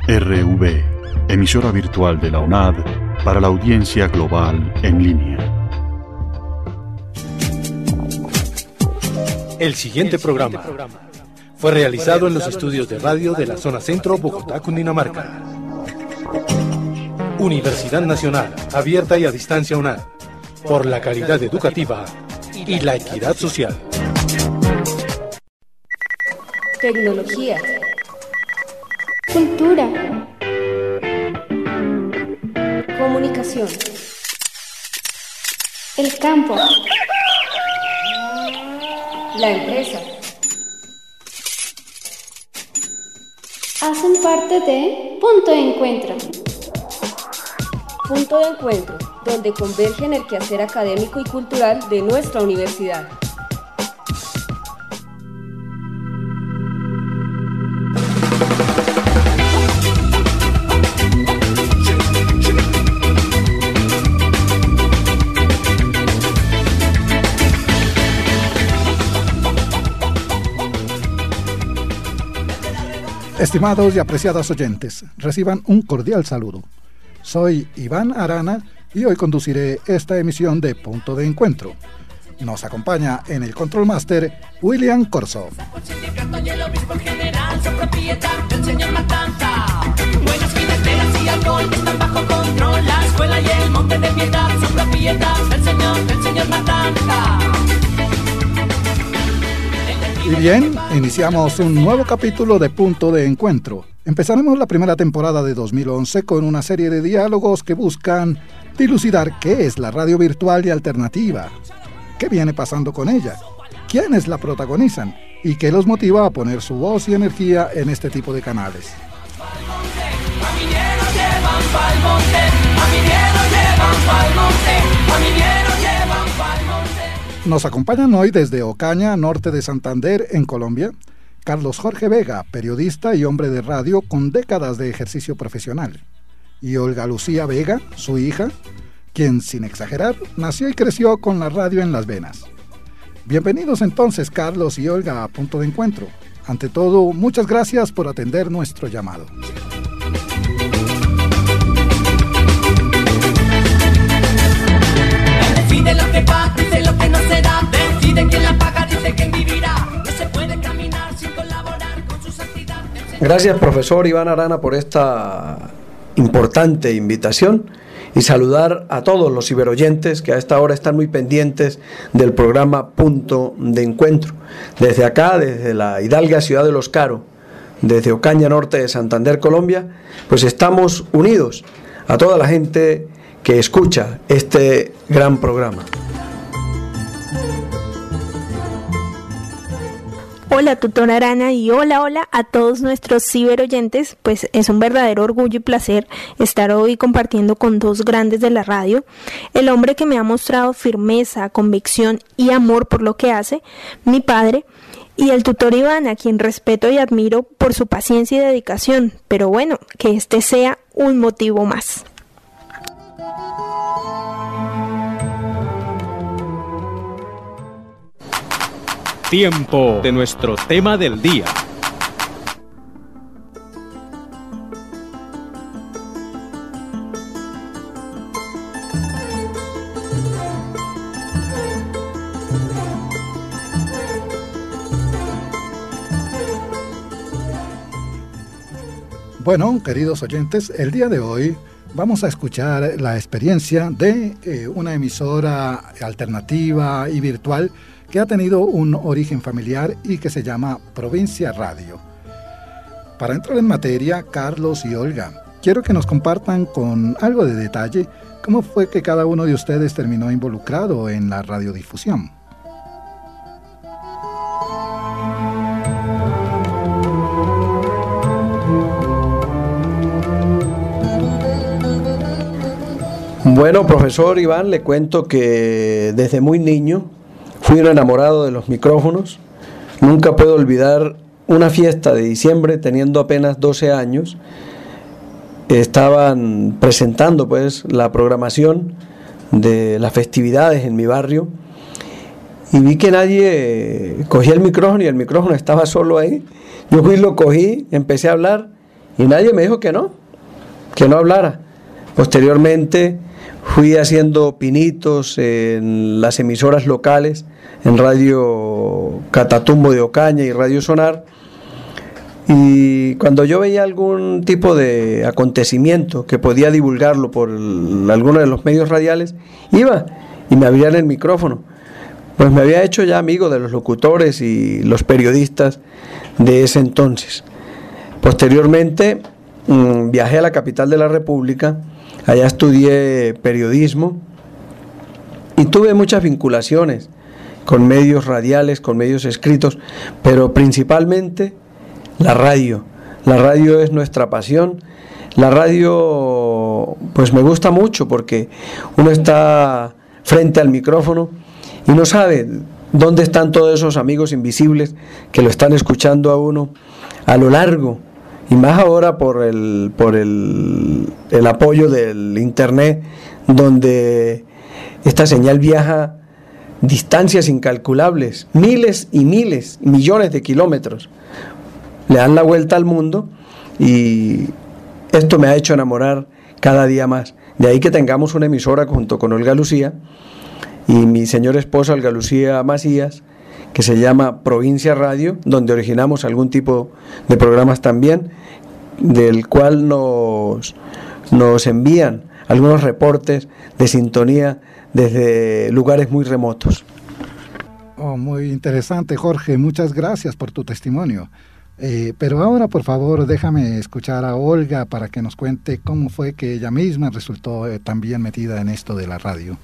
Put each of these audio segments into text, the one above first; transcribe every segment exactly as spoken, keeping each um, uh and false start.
R V, emisora virtual de la U N A D para la audiencia global en línea. El siguiente programa fue realizado en los estudios de radio de la zona centro, Bogotá, Cundinamarca. Universidad Nacional, abierta y a distancia U N A D, por la calidad educativa y la equidad social. Tecnología. Cultura. Comunicación. El campo. La empresa. Hacen parte de Punto de Encuentro. Punto de Encuentro, donde convergen el quehacer académico y cultural de nuestra universidad. Estimados y apreciadas oyentes, reciban un cordial saludo. Soy Iván Arana y hoy conduciré esta emisión de Punto de Encuentro. Nos acompaña en el Control Master William Corso. Y bien, iniciamos un nuevo capítulo de Punto de Encuentro. Empezaremos la primera temporada de dos mil once con una serie de diálogos que buscan dilucidar qué es la radio virtual y alternativa, qué viene pasando con ella, quiénes la protagonizan y qué los motiva a poner su voz y energía en este tipo de canales. Nos acompañan hoy desde Ocaña, norte de Santander, en Colombia, Carlos Jorge Vega, periodista y hombre de radio con décadas de ejercicio profesional, y Olga Lucía Vega, su hija, quien, sin exagerar, nació y creció con la radio en las venas. Bienvenidos entonces, Carlos y Olga, a Punto de Encuentro. Ante todo, muchas gracias por atender nuestro llamado. Decide lo que va, dice lo que no será. Decide quién la paga, dice quién vivirá. No se puede caminar sin colaborar con sus actividades. Gracias, profesor Iván Arana, por esta importante invitación y saludar a todos los ciberoyentes que a esta hora están muy pendientes del programa Punto de Encuentro. Desde acá, desde la hidalga ciudad de Los Caro, desde Ocaña, norte de Santander, Colombia, pues estamos unidos a toda la gente que escucha este gran programa. Hola, tutor Arana, y hola, hola a todos nuestros ciberoyentes. Pues es un verdadero orgullo y placer estar hoy compartiendo con dos grandes de la radio. El hombre que me ha mostrado firmeza, convicción y amor por lo que hace, mi padre, y el tutor Iván, a quien respeto y admiro por su paciencia y dedicación. Pero bueno, que este sea un motivo más. Tiempo de nuestro tema del día. Bueno, queridos oyentes, el día de hoy vamos a escuchar la experiencia de eh, una emisora alternativa y virtual que ha tenido un origen familiar y que se llama Provincia Radio. Para entrar en materia, Carlos y Olga, quiero que nos compartan con algo de detalle cómo fue que cada uno de ustedes terminó involucrado en la radiodifusión. Bueno, profesor Iván, le cuento que desde muy niño fui un enamorado de los micrófonos. Nunca puedo olvidar una fiesta de diciembre, teniendo apenas doce años. Estaban presentando pues la programación de las festividades en mi barrio y vi que nadie cogía el micrófono y el micrófono estaba solo ahí. Yo fui, lo cogí, empecé a hablar y nadie me dijo que no, que no hablara. Posteriormente fui haciendo pinitos en las emisoras locales, en Radio Catatumbo de Ocaña y Radio Sonar, y cuando yo veía algún tipo de acontecimiento que podía divulgarlo por el, alguno de los medios radiales, iba y me abrían el micrófono. Pues me había hecho ya amigo de los locutores y los periodistas de ese entonces. Posteriormente mmm, viajé a la capital de la República, allá estudié periodismo y tuve muchas vinculaciones con medios radiales, con medios escritos, pero principalmente la radio. La radio es nuestra pasión. La radio pues me gusta mucho porque uno está frente al micrófono y no sabe dónde están todos esos amigos invisibles que lo están escuchando a uno a lo largo, y más ahora por el, por el, el apoyo del internet, donde esta señal viaja distancias incalculables, miles y miles, millones de kilómetros, le dan la vuelta al mundo, y esto me ha hecho enamorar cada día más. De ahí que tengamos una emisora junto con Olga Lucía y mi señora esposa Olga Lucía Macías, que se llama Provincia Radio, donde originamos algún tipo de programas también, del cual nos, nos envían algunos reportes de sintonía desde lugares muy remotos. Oh, muy interesante, Jorge, muchas gracias por tu testimonio. Eh, pero ahora, por favor, déjame escuchar a Olga para que nos cuente cómo fue que ella misma resultó eh, también metida en esto de la radio.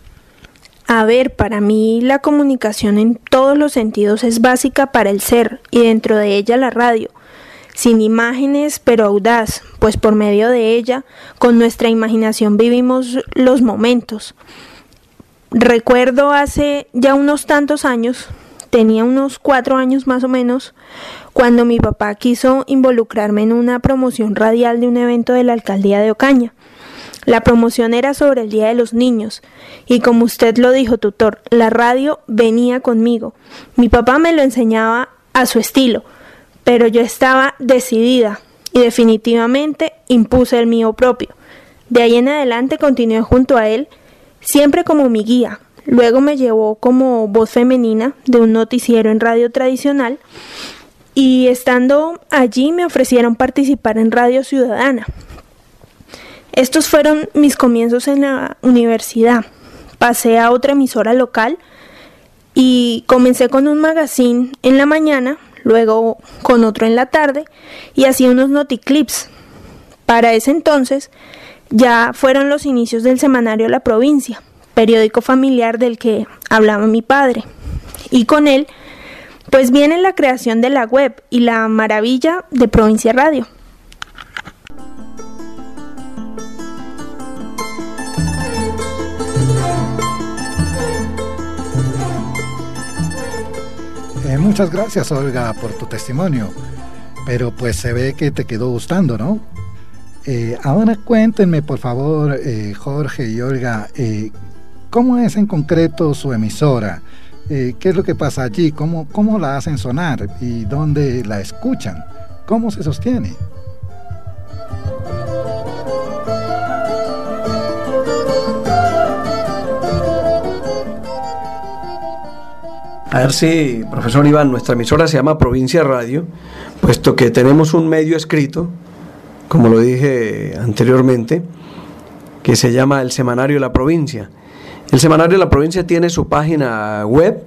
A ver, para mí la comunicación en todos los sentidos es básica para el ser, y dentro de ella la radio. Sin imágenes, pero audaz, pues por medio de ella, con nuestra imaginación vivimos los momentos. Recuerdo hace ya unos tantos años, tenía unos cuatro años más o menos, cuando mi papá quiso involucrarme en una promoción radial de un evento de la alcaldía de Ocaña. La promoción era sobre el Día de los Niños, y como usted lo dijo, tutor, la radio venía conmigo. Mi papá me lo enseñaba a su estilo, pero yo estaba decidida y definitivamente impuse el mío propio. De ahí en adelante continué junto a él, siempre como mi guía. Luego me llevó como voz femenina de un noticiero en radio tradicional, y estando allí me ofrecieron participar en Radio Ciudadana. Estos fueron mis comienzos en la universidad. Pasé a otra emisora local y comencé con un magazine en la mañana, luego con otro en la tarde, y hacía unos noticlips. Para ese entonces ya fueron los inicios del semanario La Provincia, periódico familiar del que hablaba mi padre, y con él pues viene la creación de la web y la maravilla de Provincia Radio. Eh, muchas gracias, Olga, por tu testimonio, pero pues se ve que te quedó gustando, ¿no? Eh, ahora cuéntenme, por favor, eh, Jorge y Olga, eh, ¿cómo es en concreto su emisora? Eh, ¿Qué es lo que pasa allí? ¿Cómo, cómo la hacen sonar? ¿Y dónde la escuchan? ¿Cómo se sostiene? A ver si, profesor Iván, nuestra emisora se llama Provincia Radio, puesto que tenemos un medio escrito, como lo dije anteriormente, que se llama el Semanario de la Provincia. El Semanario de la Provincia tiene su página web,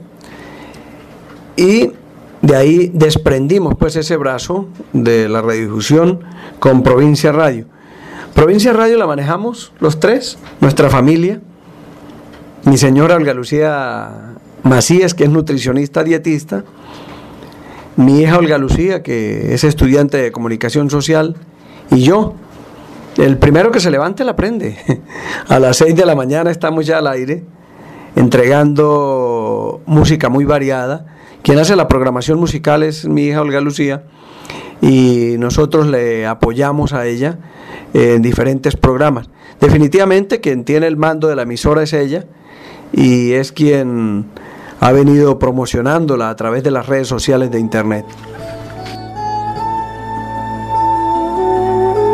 y de ahí desprendimos pues ese brazo de la radiodifusión con Provincia Radio. Provincia Radio la manejamos los tres, nuestra familia, mi señora Olga Lucía Macías, que es nutricionista dietista, mi hija Olga Lucía, que es estudiante de comunicación social, y yo. El primero que se levante la aprende. A las seis de la mañana estamos ya al aire, entregando música muy variada. Quien hace la programación musical es mi hija Olga Lucía, y nosotros le apoyamos a ella en diferentes programas. Definitivamente quien tiene el mando de la emisora es ella, y es quien ha venido promocionándola a través de las redes sociales de internet.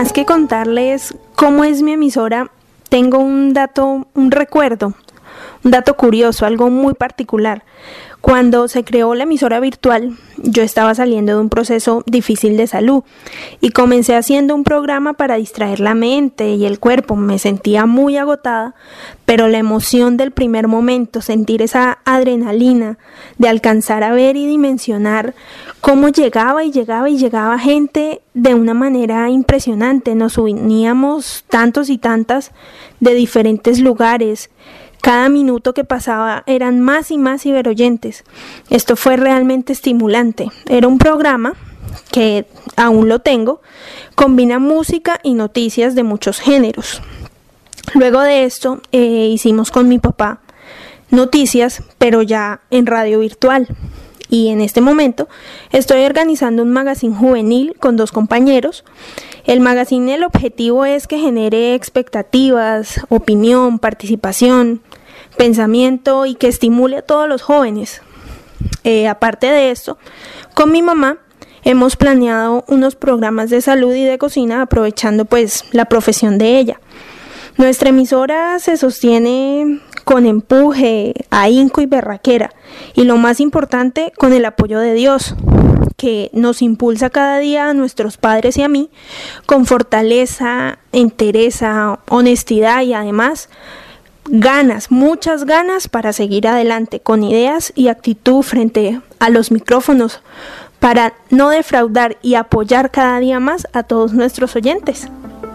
más que contarles cómo es mi emisora, tengo un dato, un recuerdo, un dato curioso, algo muy particular. Cuando se creó la emisora virtual, yo estaba saliendo de un proceso difícil de salud y comencé haciendo un programa para distraer la mente y el cuerpo. Me sentía muy agotada, pero la emoción del primer momento, sentir esa adrenalina de alcanzar a ver y dimensionar cómo llegaba y llegaba y llegaba gente de una manera impresionante. Nos uníamos tantos y tantas de diferentes lugares. Cada minuto que pasaba eran más y más ciberoyentes. Esto fue realmente estimulante. Era un programa que aún lo tengo, combina música y noticias de muchos géneros. Luego de esto eh, hicimos con mi papá noticias, pero ya en radio virtual. Y en este momento estoy organizando un magazine juvenil con dos compañeros. El magazine, el objetivo es que genere expectativas, opinión, participación, pensamiento y que estimule a todos los jóvenes. Eh, aparte de esto, con mi mamá hemos planeado unos programas de salud y de cocina aprovechando pues la profesión de ella. Nuestra emisora se sostiene con empuje, ahínco y berraquera, y lo más importante, con el apoyo de Dios, que nos impulsa cada día a nuestros padres y a mí con fortaleza, entereza, honestidad y además ganas, muchas ganas para seguir adelante con ideas y actitud frente a los micrófonos para no defraudar y apoyar cada día más a todos nuestros oyentes.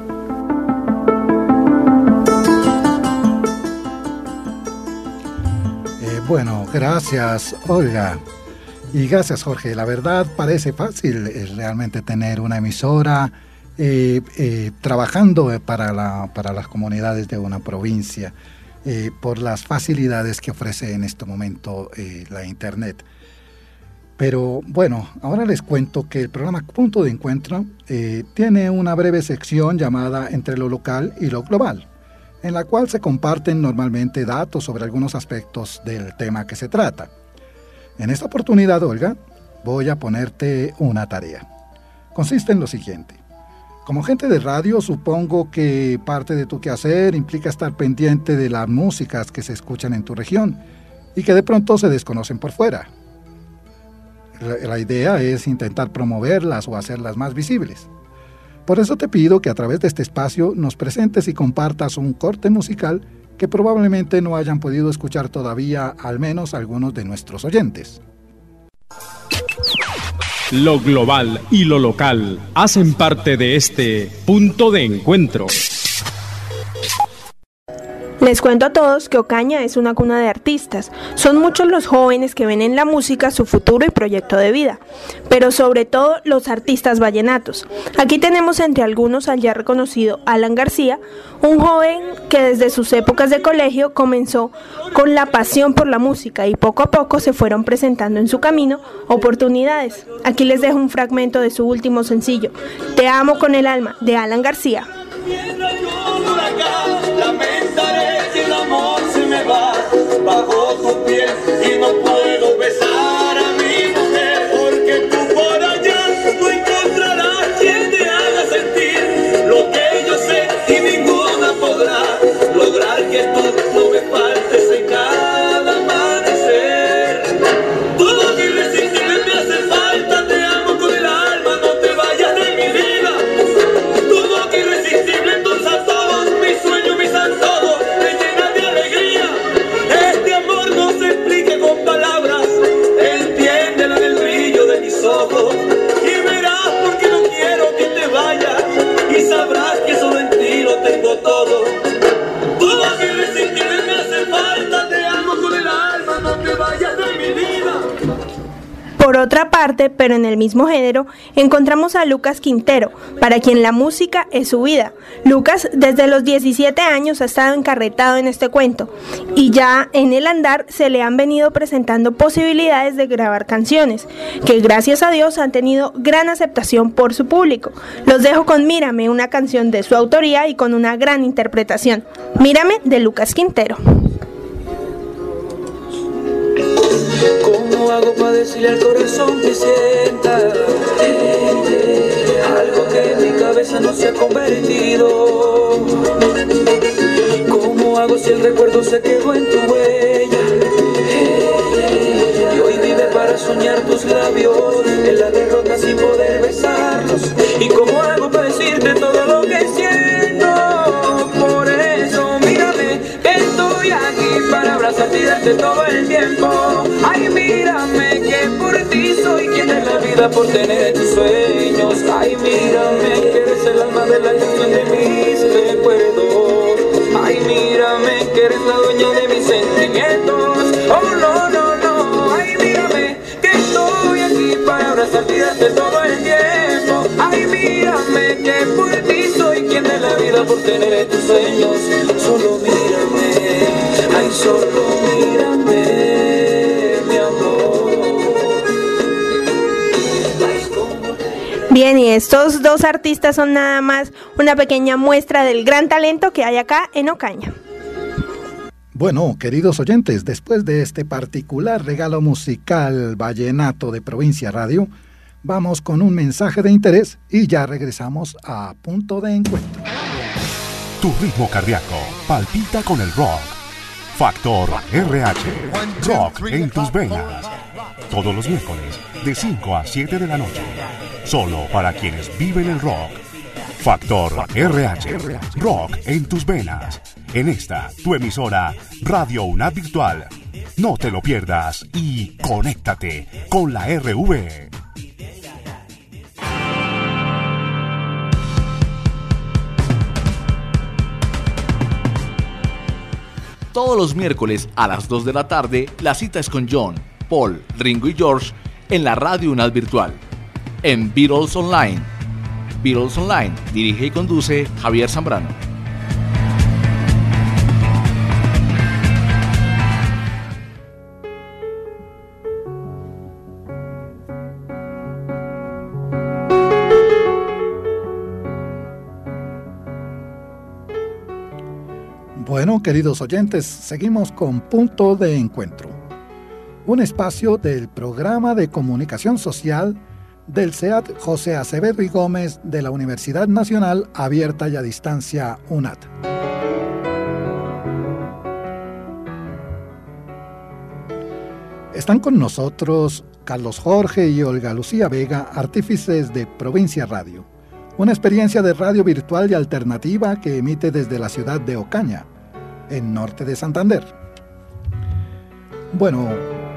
Eh, bueno, gracias Olga y gracias Jorge. La verdad parece fácil eh, realmente tener una emisora eh, eh, trabajando para, la, para las comunidades de una provincia eh, por las facilidades que ofrece en este momento eh, la internet. Pero bueno, ahora les cuento que el programa Punto de Encuentro eh, tiene una breve sección llamada Entre lo local y lo global, en la cual se comparten normalmente datos sobre algunos aspectos del tema que se trata. En esta oportunidad, Olga, voy a ponerte una tarea. Consiste en lo siguiente. Como gente de radio, supongo que parte de tu quehacer implica estar pendiente de las músicas que se escuchan en tu región y que de pronto se desconocen por fuera. La, la idea es intentar promoverlas o hacerlas más visibles. Por eso te pido que a través de este espacio nos presentes y compartas un corte musical que probablemente no hayan podido escuchar todavía, al menos algunos de nuestros oyentes. Lo global y lo local hacen parte de este Punto de Encuentro. Les cuento a todos que Ocaña es una cuna de artistas. Son muchos los jóvenes que ven en la música su futuro y proyecto de vida, pero sobre todo los artistas vallenatos. Aquí tenemos entre algunos al ya reconocido Alan García, un joven que desde sus épocas de colegio comenzó con la pasión por la música y poco a poco se fueron presentando en su camino oportunidades. Aquí les dejo un fragmento de su último sencillo, Te amo con el alma, de Alan García. Lamentaré si el amor se me va bajo tu piel y no puedo besar a mi mujer, porque tú por allá no encontrarás quien te haga sentir lo que yo sé y ninguna podrá lograr que tú no me faltes en cada amanecer. Todo que irresistible me hace falta, te amo con el alma, no te vayas de mi vida. Todo que irresistible endulza todos mis sueños, mis antojos, me llena de alegría. Este amor no se explica con palabras, entiéndelo en el brillo de mis ojos y verás por qué no quiero que te vayas y sabrás que solo en ti lo tengo todo. Todo que irresistible me hace falta, te amo con el alma, no te vayas de mi vida. Por otra parte, pero en el mismo género, encontramos a Lucas Quintero, para quien la música es su vida. Lucas desde los diecisiete años ha estado encarretado en este cuento y ya en el andar se le han venido presentando posibilidades de grabar canciones que gracias a Dios han tenido gran aceptación por su público. Los dejo con Mírame, una canción de su autoría y con una gran interpretación. Mírame, de Lucas Quintero. ¿Cómo hago para decirle al corazón que sienta? algo que en mi cabeza no se ha convertido. ¿Cómo hago si el recuerdo se quedó en tu huella? Y hoy vive para soñar tus labios en la derrota sin poder besarlos. ¿Y cómo hago para decirte todo lo que siento? Por eso mírame, que estoy aquí para abrazarte y darte todo el tiempo. Ay, mírame, que por ti soy quien es la vida por tener tus sueños. Ay, mírame, que eres el alma de la canción de mis recuerdos. Ay, mírame, que eres la dueña de mis sentimientos. Oh, no, no, no. Ay, mírame, que estoy aquí para abrazarte y darte todo el tiempo. Ay, mírame, que por ti soy quien de la vida por tener tus sueños. Solo mírame, ay, solo mírame, mi amor. Bien, y estos dos artistas son nada más una pequeña muestra del gran talento que hay acá en Ocaña. Bueno, queridos oyentes, después de este particular regalo musical vallenato de Provincia Radio, vamos con un mensaje de interés y ya regresamos a Punto de Encuentro. Tu ritmo cardíaco palpita con el rock. Factor R H, rock en tus venas. Todos los miércoles de cinco a siete de la noche. Solo para quienes viven el rock. Factor R H, rock en tus venas. En esta, tu emisora Radio UNAD Virtual. No te lo pierdas y conéctate con la R V. Todos los miércoles a las dos de la tarde, la cita es con John, Paul, Ringo y George en la Radio UNAD Virtual. En Beatles Online. Beatles Online, dirige y conduce Javier Zambrano. Bueno, queridos oyentes, seguimos con Punto de Encuentro, un espacio del Programa de Comunicación Social del C E A T José Acevedo y Gómez de la Universidad Nacional Abierta y a Distancia UNAD. Están con nosotros Carlos Jorge y Olga Lucía Vega, artífices de Provincia Radio, una experiencia de radio virtual y alternativa que emite desde la ciudad de Ocaña, en norte de Santander. Bueno,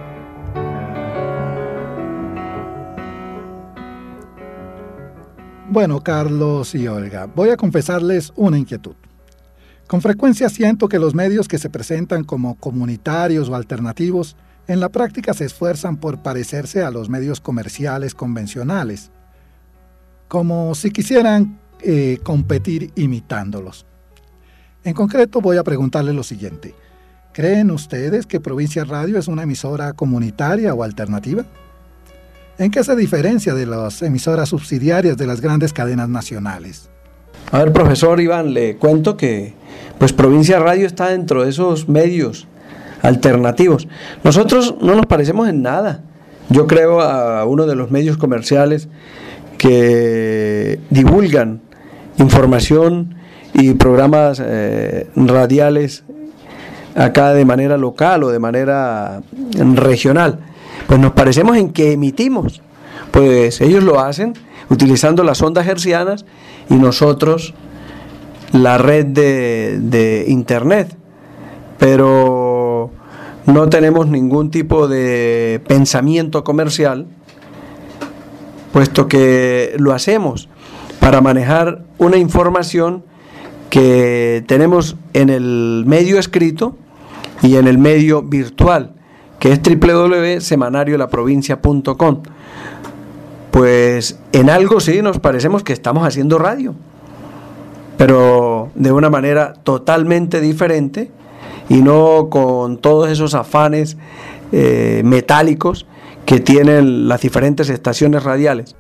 bueno, Carlos y Olga, voy a confesarles una inquietud. Con frecuencia siento que los medios que se presentan como comunitarios o alternativos, en la práctica se esfuerzan por parecerse a los medios comerciales convencionales, como si quisieran eh, competir imitándolos. En concreto, voy a preguntarles lo siguiente. ¿Creen ustedes que Provincia Radio es una emisora comunitaria o alternativa? ¿En qué se diferencia de las emisoras subsidiarias de las grandes cadenas nacionales? A ver, profesor Iván, le cuento que pues Provincia Radio está dentro de esos medios alternativos. Nosotros no nos parecemos en nada. Yo creo a uno de los medios comerciales que divulgan información y programas eh, radiales acá de manera local o de manera regional. Pues nos parecemos en que emitimos, pues ellos lo hacen utilizando las ondas hertzianas y nosotros la red de, de internet, pero no tenemos ningún tipo de pensamiento comercial, puesto que lo hacemos para manejar una información que tenemos en el medio escrito y en el medio virtual, que es doble u doble u doble u punto semanario la provincia punto com. Pues en algo sí nos parecemos que estamos haciendo radio, pero de una manera totalmente diferente y no con todos esos afanes eh, metálicos que tienen las diferentes estaciones radiales.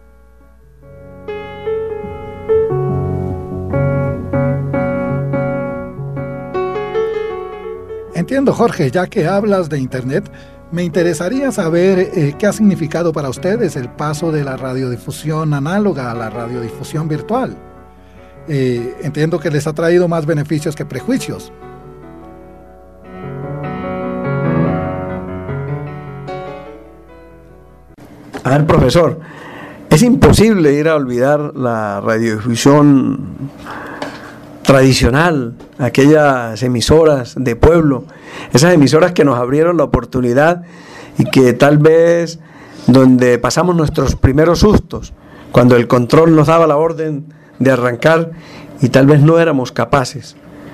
Entiendo, Jorge, ya que hablas de internet, Me interesaría saber eh, qué ha significado para ustedes el paso de la radiodifusión análoga a la radiodifusión virtual. Eh, entiendo que les ha traído más beneficios que prejuicios. A ver, profesor, es imposible ir a olvidar la radiodifusión tradicional, aquellas emisoras de pueblo, esas emisoras que nos abrieron la oportunidad y que tal vez donde pasamos nuestros primeros sustos, cuando el control nos daba la orden de arrancar y tal vez no éramos capaces,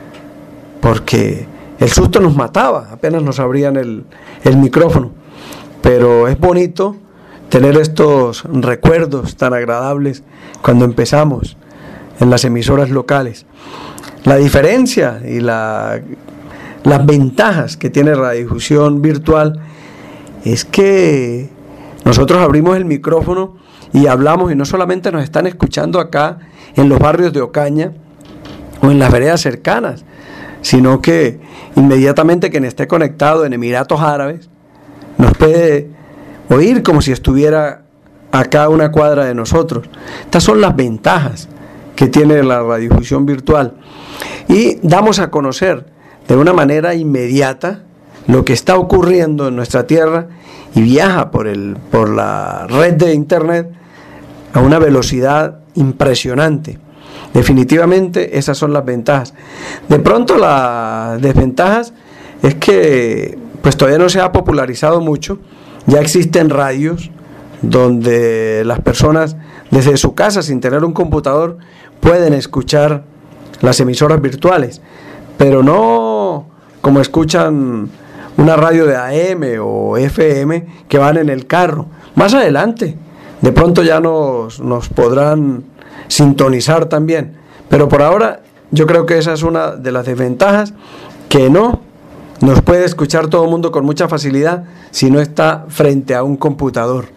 porque el susto nos mataba, apenas nos abrían el, el micrófono. Pero es bonito tener estos recuerdos tan agradables cuando empezamos en las emisoras locales. La diferencia y la, las ventajas que tiene la radiodifusión virtual es que nosotros abrimos el micrófono y hablamos y no solamente nos están escuchando acá en los barrios de Ocaña o en las veredas cercanas, sino que inmediatamente quien esté conectado en Emiratos Árabes nos puede oír como si estuviera acá a una cuadra de nosotros. Estas son las ventajas que tiene la radiodifusión virtual. Y damos a conocer de una manera inmediata lo que está ocurriendo en nuestra tierra y viaja por, el, por la red de internet a una velocidad impresionante. Definitivamente esas son las ventajas. De pronto las desventajas es que pues todavía no se ha popularizado mucho. Ya existen radios donde las personas desde su casa sin tener un computador pueden escuchar las emisoras virtuales, pero no como escuchan una radio de A M o F M que van en el carro. Más adelante, de pronto ya nos, nos podrán sintonizar también, pero por ahora yo creo que esa es una de las desventajas, que no nos puede escuchar todo el mundo con mucha facilidad si no está frente a un computador.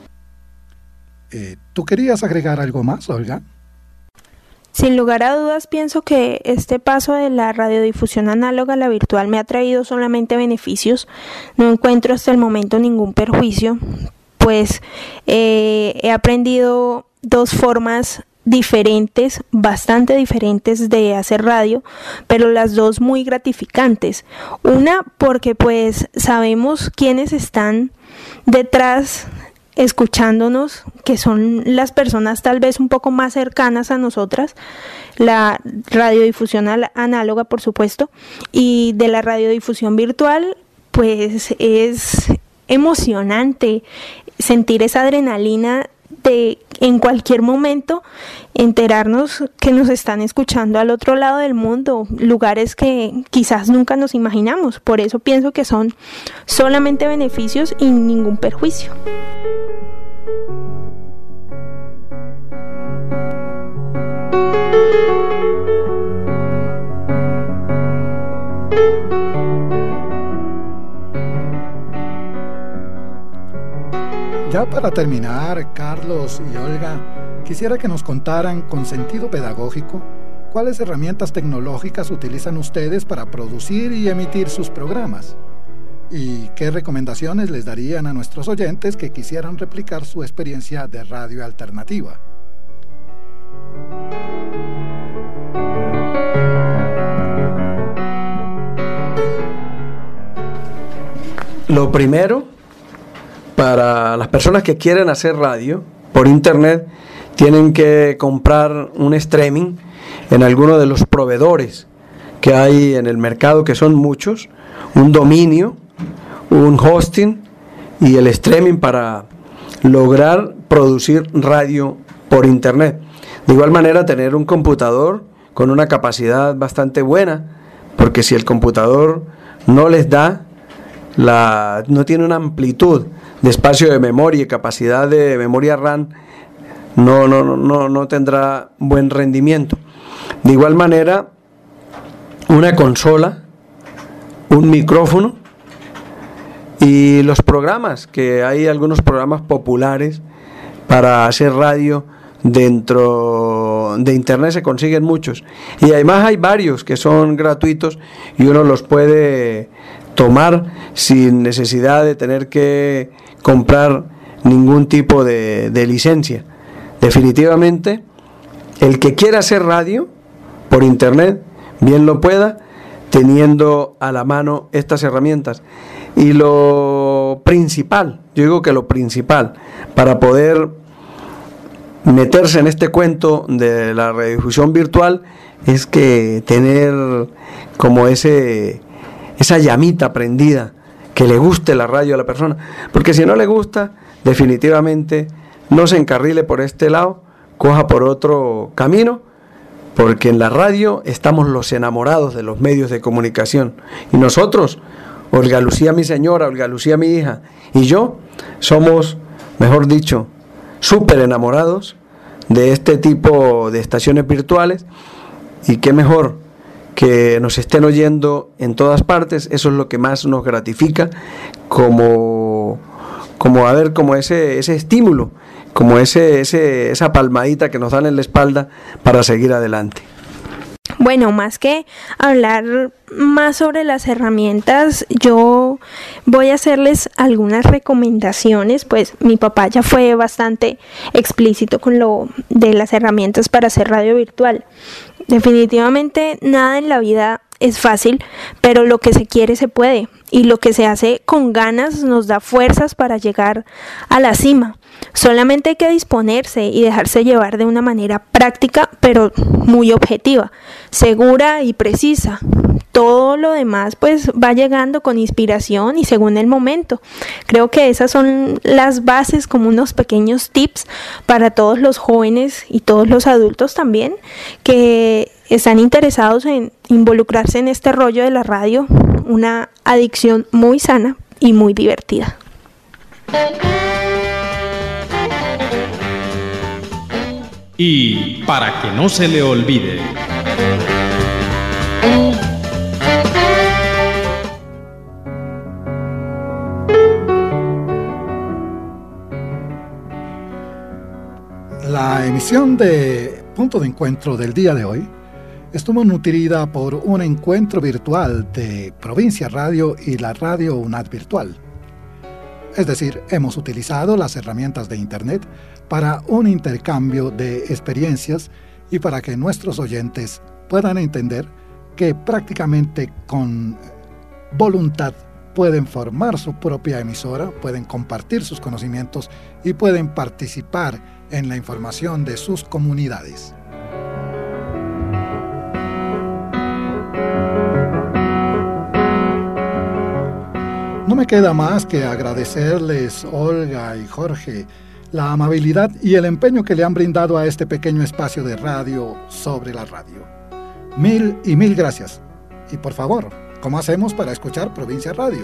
Eh, ¿Tú querías agregar algo más, Olga? Sin lugar a dudas, pienso que este paso de la radiodifusión análoga a la virtual me ha traído solamente beneficios. No encuentro hasta el momento ningún perjuicio, pues eh, he aprendido dos formas diferentes, bastante diferentes de hacer radio, pero las dos muy gratificantes. Una, porque pues sabemos quiénes están detrás escuchándonos, que son las personas tal vez un poco más cercanas a nosotras, la radiodifusión análoga, por supuesto, y de la radiodifusión virtual, pues es emocionante sentir esa adrenalina de en cualquier momento enterarnos que nos están escuchando al otro lado del mundo, lugares que quizás nunca nos imaginamos. Por eso pienso que son solamente beneficios y ningún perjuicio. Ya para terminar, Carlos y Olga, quisiera que nos contaran con sentido pedagógico cuáles herramientas tecnológicas utilizan ustedes para producir y emitir sus programas y qué recomendaciones les darían a nuestros oyentes que quisieran replicar su experiencia de radio alternativa. Lo primero, para las personas que quieren hacer radio por internet, tienen que comprar un streaming en alguno de los proveedores que hay en el mercado, que son muchos, un dominio, un hosting y el streaming para lograr producir radio por internet. De igual manera, tener un computador con una capacidad bastante buena, porque si el computador no les da la, no tiene una amplitud de espacio de memoria y capacidad de memoria RAM, no, no, no, no tendrá buen rendimiento. De igual manera, una consola, un micrófono y los programas, que hay algunos programas populares para hacer radio dentro de internet, se consiguen muchos, y además hay varios que son gratuitos y uno los puede tomar sin necesidad de tener que comprar ningún tipo de, de licencia. Definitivamente, el que quiera hacer radio por internet, bien lo pueda, teniendo a la mano estas herramientas. Y lo principal, yo digo que lo principal, para poder meterse en este cuento de la radiodifusión virtual, es que tener como ese esa llamita prendida, que le guste la radio a la persona, porque si no le gusta, definitivamente no se encarrile por este lado, coja por otro camino, porque en la radio estamos los enamorados de los medios de comunicación, y nosotros, Olga Lucía mi señora, Olga Lucía mi hija, y yo, somos, mejor dicho, súper enamorados de este tipo de estaciones virtuales, y qué mejor que nos estén oyendo en todas partes. Eso es lo que más nos gratifica, como, como a ver, como ese, ese estímulo, como ese, ese, esa palmadita que nos dan en la espalda para seguir adelante. Bueno, más que hablar más sobre las herramientas, yo voy a hacerles algunas recomendaciones. Pues mi papá ya fue bastante explícito con lo de las herramientas para hacer radio virtual. Definitivamente nada en la vida es fácil, pero lo que se quiere se puede, y lo que se hace con ganas nos da fuerzas para llegar a la cima. Solamente hay que disponerse y dejarse llevar de una manera práctica, pero muy objetiva, segura y precisa. Todo lo demás pues va llegando con inspiración y según el momento. Creo que esas son las bases, como unos pequeños tips para todos los jóvenes y todos los adultos también que están interesados en involucrarse en este rollo de la radio, una adicción muy sana y muy divertida. Y para que no se le olvide, la emisión de Punto de Encuentro del día de hoy estuvo nutrida por un encuentro virtual de Provincia Radio y la Radio UNAD Virtual. Es decir, hemos utilizado las herramientas de Internet para un intercambio de experiencias y para que nuestros oyentes puedan entender que prácticamente con voluntad pueden formar su propia emisora, pueden compartir sus conocimientos y pueden participar en la información de sus comunidades. No me queda más que agradecerles, Olga y Jorge, la amabilidad y el empeño que le han brindado a este pequeño espacio de radio sobre la radio. Mil y mil gracias. Y por favor, ¿cómo hacemos para escuchar Provincia Radio?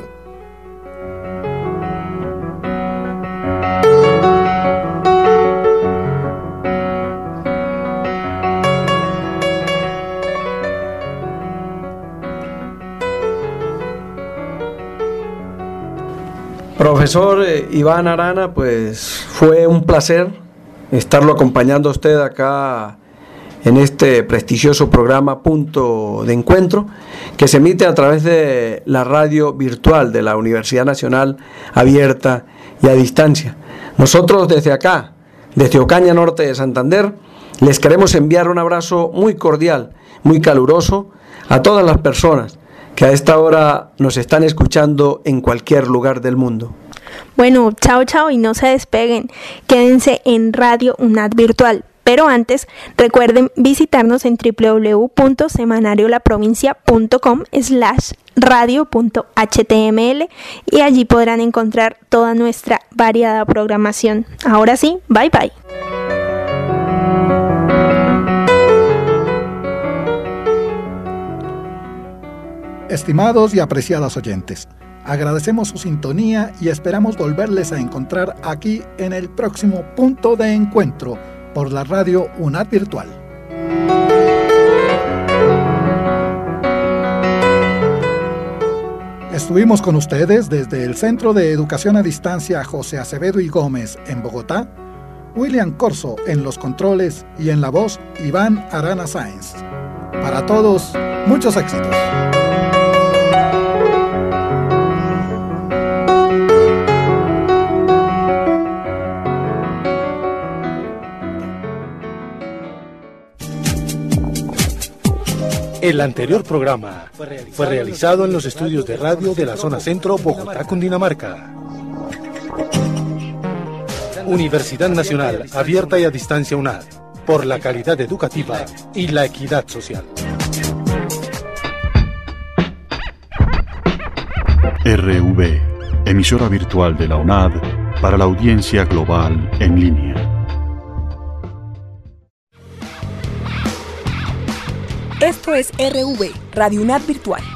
Profesor eh, Iván Arana, pues fue un placer estarlo acompañando a usted acá en este prestigioso programa Punto de Encuentro, que se emite a través de la radio virtual de la Universidad Nacional Abierta y a Distancia. Nosotros desde acá, desde Ocaña Norte de Santander, les queremos enviar un abrazo muy cordial, muy caluroso a todas las personas que a esta hora nos están escuchando en cualquier lugar del mundo. Bueno, chao, chao y no se despeguen. Quédense en Radio UNAD Virtual. Pero antes, recuerden visitarnos en w w w punto semanariolaprovincia punto com slash radio punto h t m l y allí podrán encontrar toda nuestra variada programación. Ahora sí, bye bye. Estimados y apreciados oyentes, agradecemos su sintonía y esperamos volverles a encontrar aquí en el próximo Punto de Encuentro por la radio UNAD Virtual. Estuvimos con ustedes desde el Centro de Educación a Distancia José Acevedo y Gómez en Bogotá, William Corso en los controles y en la voz Iván Arana Sáenz. Para todos, muchos éxitos. El anterior programa fue realizado en los estudios de radio de la zona centro, Bogotá, Cundinamarca. Universidad Nacional, abierta y a distancia UNAD, por la calidad educativa y la equidad social. R V, emisora virtual de la UNAD para la audiencia global en línea. Esto es R V, Radio UNAD Virtual.